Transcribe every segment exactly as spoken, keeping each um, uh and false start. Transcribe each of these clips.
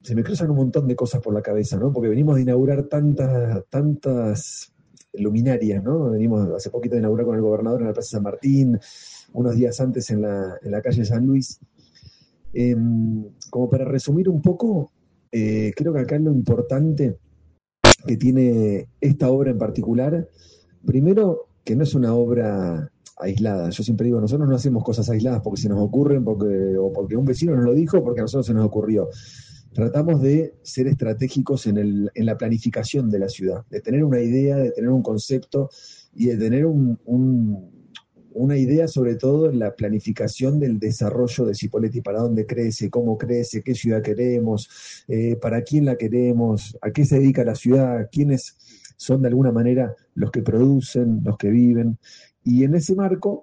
se me cruzan un montón de cosas por la cabeza, ¿no? Porque venimos de inaugurar tantas, tantas luminarias, ¿no? Venimos hace poquito de inaugurar con el gobernador en la Plaza San Martín, unos días antes en la, en la calle San Luis. Eh, como para resumir un poco, eh, creo que acá lo importante que tiene esta obra en particular, primero, que no es una obra aislada. Yo siempre digo, nosotros no hacemos cosas aisladas porque se nos ocurren, porque, o porque un vecino nos lo dijo, o porque a nosotros se nos ocurrió. Tratamos de ser estratégicos en, el, en la planificación de la ciudad, de tener una idea, de tener un concepto y de tener un, un, una idea sobre todo en la planificación del desarrollo de Cipolletti, para dónde crece, cómo crece, qué ciudad queremos, eh, para quién la queremos, a qué se dedica la ciudad, quiénes son de alguna manera los que producen, los que viven. Y en ese marco,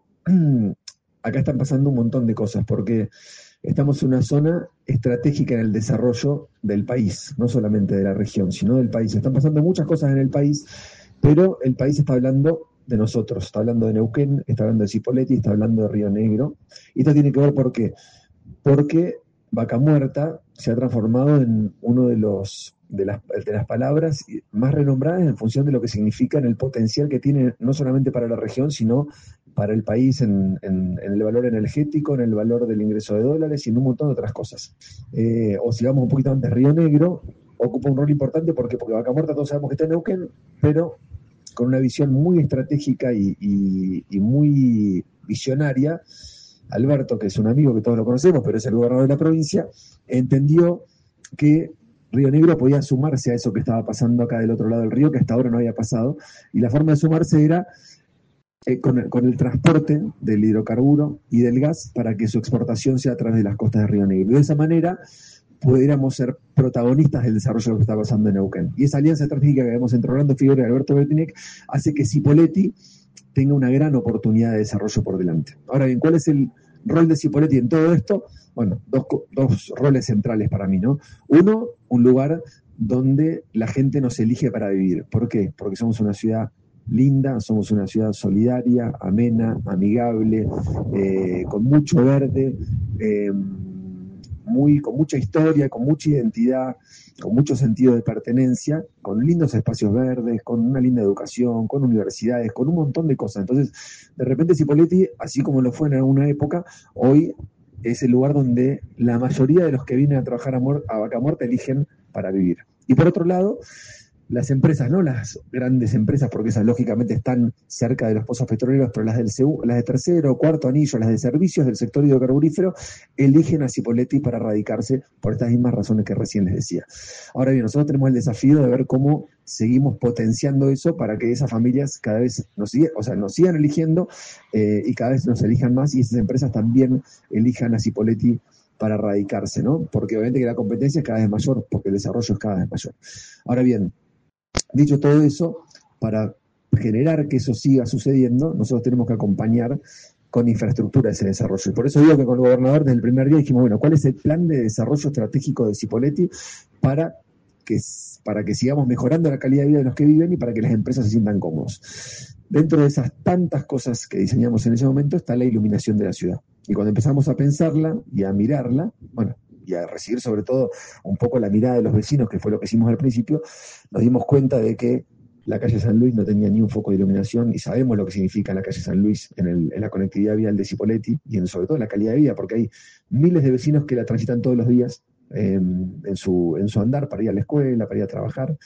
acá están pasando un montón de cosas, porque estamos en una zona estratégica en el desarrollo del país, no solamente de la región, sino del país. Están pasando muchas cosas en el país, pero el país está hablando de nosotros, está hablando de Neuquén, está hablando de Cipolletti, está hablando de Río Negro. Y esto tiene que ver por qué. Porque Vaca Muerta se ha transformado en uno de los de las, de las palabras más renombradas en función de lo que significa en el potencial que tiene, no solamente para la región, sino para el país en, en, en el valor energético, en el valor del ingreso de dólares y en un montón de otras cosas. Eh, o si vamos un poquito antes, Río Negro ocupa un rol importante porque, porque Vaca Muerta todos sabemos que está en Neuquén, pero con una visión muy estratégica y, y, y muy visionaria. Alberto, que es un amigo que todos lo conocemos, pero es el gobernador de la provincia, entendió que Río Negro podía sumarse a eso que estaba pasando acá del otro lado del río, que hasta ahora no había pasado, y la forma de sumarse era eh, con, el, con el transporte del hidrocarburo y del gas para que su exportación sea a través de las costas de Río Negro. Y de esa manera pudiéramos ser protagonistas del desarrollo de lo que está pasando en Neuquén. Y esa alianza estratégica que vemos entre Orlando Figueroa y Alberto Bettinec hace que Cipolletti tenga una gran oportunidad de desarrollo por delante. Ahora bien, ¿cuál es el rol de Cipolletti en todo esto? Bueno, dos, dos roles centrales para mí, ¿no? Uno, un lugar donde la gente nos elige para vivir. ¿Por qué? Porque somos una ciudad linda, somos una ciudad solidaria, amena, amigable, eh, con mucho verde, eh, muy, con mucha historia, con mucha identidad, con mucho sentido de pertenencia, con lindos espacios verdes, con una linda educación, con universidades, con un montón de cosas. Entonces, de repente Cipolletti, así como lo fue en alguna época, hoy es el lugar donde la mayoría de los que vienen a trabajar a, Muer- a Vaca Muerta eligen para vivir. Y por otro lado, las empresas, no las grandes empresas, porque esas lógicamente están cerca de los pozos petroleros, pero las del segu- las de tercero, cuarto anillo, las de servicios del sector hidrocarburífero, eligen a Cipolletti para radicarse por estas mismas razones que recién les decía. Ahora bien, nosotros tenemos el desafío de ver cómo seguimos potenciando eso para que esas familias cada vez nos sigan, o sea, nos sigan eligiendo eh, y cada vez nos elijan más y esas empresas también elijan a Cipolletti para radicarse, ¿no? Porque obviamente que la competencia es cada vez mayor, porque el desarrollo es cada vez mayor. Ahora bien, dicho todo eso, para generar que eso siga sucediendo, nosotros tenemos que acompañar con infraestructura ese desarrollo. Y por eso digo que con el gobernador desde el primer día dijimos, bueno, ¿cuál es el plan de desarrollo estratégico de Cipolletti para que, para que sigamos mejorando la calidad de vida de los que viven y para que las empresas se sientan cómodos? Dentro de esas tantas cosas que diseñamos en ese momento está la iluminación de la ciudad. Y cuando empezamos a pensarla y a mirarla, bueno, y a recibir sobre todo un poco la mirada de los vecinos, que fue lo que hicimos al principio, nos dimos cuenta de que la calle San Luis no tenía ni un foco de iluminación y sabemos lo que significa la calle San Luis en, el, en la conectividad vial de Cipolletti y en, sobre todo en la calidad de vida, porque hay miles de vecinos que la transitan todos los días eh, en, su, en su andar para ir a la escuela, para ir a trabajar.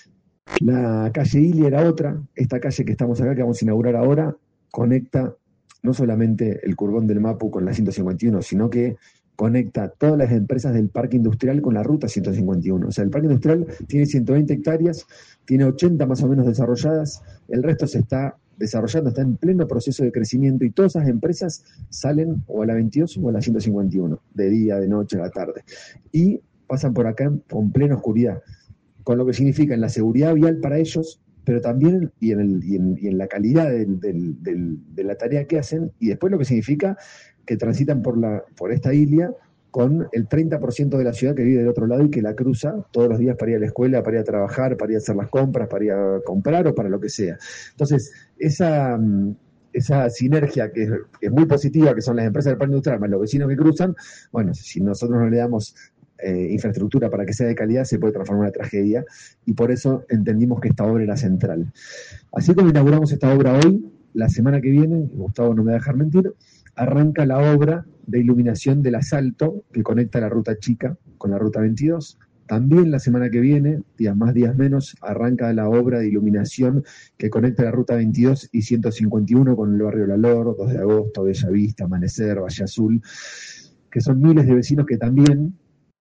La calle Ilia era otra, esta calle que estamos acá, que vamos a inaugurar ahora, conecta no solamente el Curvón del Mapu con la ciento cincuenta y uno, sino que conecta todas las empresas del parque industrial con la ruta ciento cincuenta y uno. O sea, el parque industrial tiene ciento veinte hectáreas, tiene ochenta más o menos desarrolladas, el resto se está desarrollando, está en pleno proceso de crecimiento y todas esas empresas salen o a la veintidós o a la ciento cincuenta y uno, de día, de noche, a la tarde. Y pasan por acá con plena oscuridad, con lo que significa en la seguridad vial para ellos, pero también y en, el, y en, y en la calidad del, del, del, de la tarea que hacen, y después lo que significa que transitan por, la, por esta isla con el treinta por ciento de la ciudad que vive del otro lado y que la cruza todos los días para ir a la escuela, para ir a trabajar, para ir a hacer las compras, para ir a comprar o para lo que sea. Entonces, esa, esa sinergia que es, que es muy positiva, que son las empresas del parque industrial más los vecinos que cruzan, bueno, si nosotros no le damos eh, infraestructura para que sea de calidad se puede transformar en una tragedia, y por eso entendimos que esta obra era central. Así como inauguramos esta obra hoy, la semana que viene, Gustavo no me va a dejar mentir, arranca la obra de iluminación del asalto que conecta la ruta chica con la ruta veintidós. También la semana que viene, días más, días menos, arranca la obra de iluminación que conecta la ruta veintidós y ciento cincuenta y uno con el barrio La Lor, dos de agosto, Bellavista, Amanecer, Valle Azul, que son miles de vecinos que también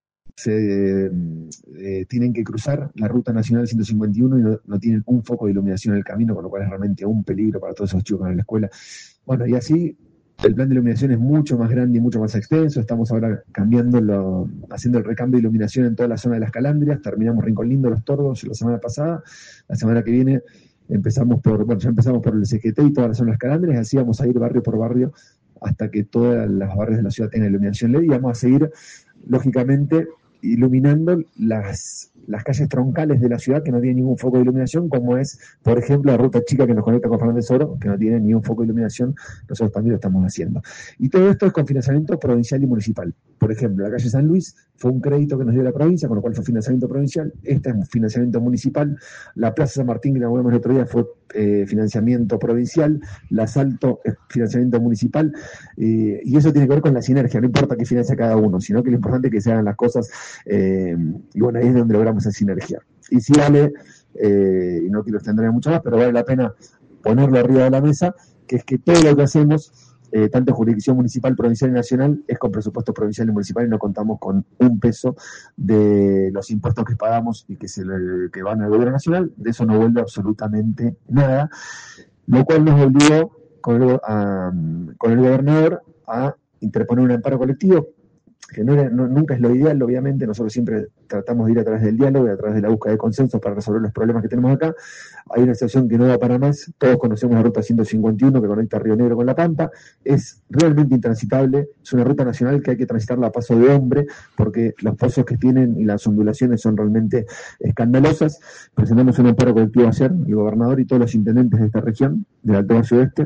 se eh, tienen que cruzar la ruta nacional ciento cincuenta y uno y no, no tienen un foco de iluminación en el camino, con lo cual es realmente un peligro para todos esos chicos en la escuela. Bueno, y así el plan de iluminación es mucho más grande y mucho más extenso. Estamos ahora cambiándolo, haciendo el recambio de iluminación en toda la zona de las Calandrias. Terminamos Rincón Lindo, Los Tordos la semana pasada. La semana que viene empezamos por, bueno, ya empezamos por el C G T y toda la zona de las Calandrias. Así vamos a ir barrio por barrio hasta que todas las barrios de la ciudad tengan iluminación L E D, y vamos a seguir, lógicamente, iluminando las, las calles troncales de la ciudad que no tienen ningún foco de iluminación, como es, por ejemplo, la ruta chica que nos conecta con Fernández Oro, que no tiene ni un foco de iluminación. Nosotros también lo estamos haciendo. Y todo esto es con financiamiento provincial y municipal. Por ejemplo, la calle San Luis fue un crédito que nos dio la provincia, con lo cual fue financiamiento provincial. Este es financiamiento municipal. La Plaza San Martín, que inauguramos el otro día, fue eh, financiamiento provincial. La Salto es financiamiento municipal. Eh, y eso tiene que ver con la sinergia. No importa qué financia cada uno, sino que lo importante es que se hagan las cosas. Eh, y bueno, ahí es donde logramos esa sinergia. Y si vale, eh, y no quiero extenderme mucho más, pero vale la pena ponerlo arriba de la mesa, que es que todo lo que hacemos, eh, tanto jurisdicción municipal, provincial y nacional, es con presupuesto provincial y municipal, y no contamos con un peso de los impuestos que pagamos y que, se le, que van al gobierno nacional. De eso no vuelve absolutamente nada, lo cual nos obligó con el, a, con el gobernador a interponer un amparo colectivo, que no era, no, nunca es lo ideal, obviamente. Nosotros siempre tratamos de ir a través del diálogo y a través de la búsqueda de consensos para resolver los problemas que tenemos acá. Hay una situación que no da para más. Todos conocemos la ruta ciento cincuenta y uno que conecta Río Negro con La Pampa. Es realmente intransitable, es una ruta nacional que hay que transitarla a paso de hombre, porque los pozos que tienen y las ondulaciones son realmente escandalosas. Presentamos un amparo colectivo ayer, el gobernador y todos los intendentes de esta región, del Alto Valle Oeste.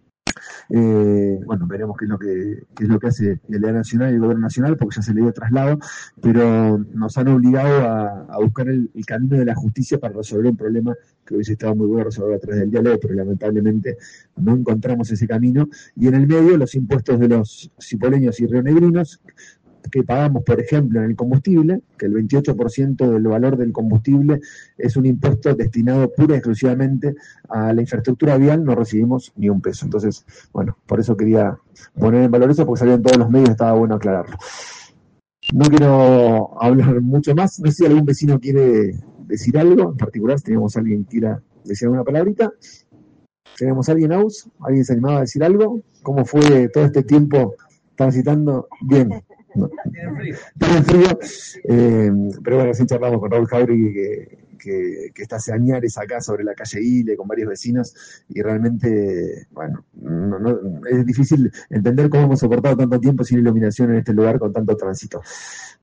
Eh, bueno, veremos qué es lo que qué es lo que hace el E A Nacional y el Gobierno Nacional, porque ya se le dio traslado, pero nos han obligado a, a buscar el, el camino de la justicia para resolver un problema que hubiese estado muy bueno resolver a través del diálogo, pero lamentablemente no encontramos ese camino. Y en el medio, los impuestos de los cipoleños y rionegrinos, que pagamos, por ejemplo, en el combustible, que el veintiocho por ciento del valor del combustible es un impuesto destinado pura y exclusivamente a la infraestructura vial, no recibimos ni un peso. Entonces, bueno, por eso quería poner en valor eso, porque salía en todos los medios, estaba bueno aclararlo. No quiero hablar mucho más, no sé si algún vecino quiere decir algo en particular, si tenemos a alguien que quiera decir alguna palabrita. ¿Tenemos a alguien, Aus? ¿Alguien se animaba a decir algo? ¿Cómo fue todo este tiempo transitando? Bien. No, está en frío, eh, pero bueno, sí charlamos con Raúl Jauregui, que, que, que está hace añares acá sobre la calle Ile, con varios vecinos, y realmente, bueno, no, no, es difícil entender cómo hemos soportado tanto tiempo sin iluminación en este lugar con tanto tránsito.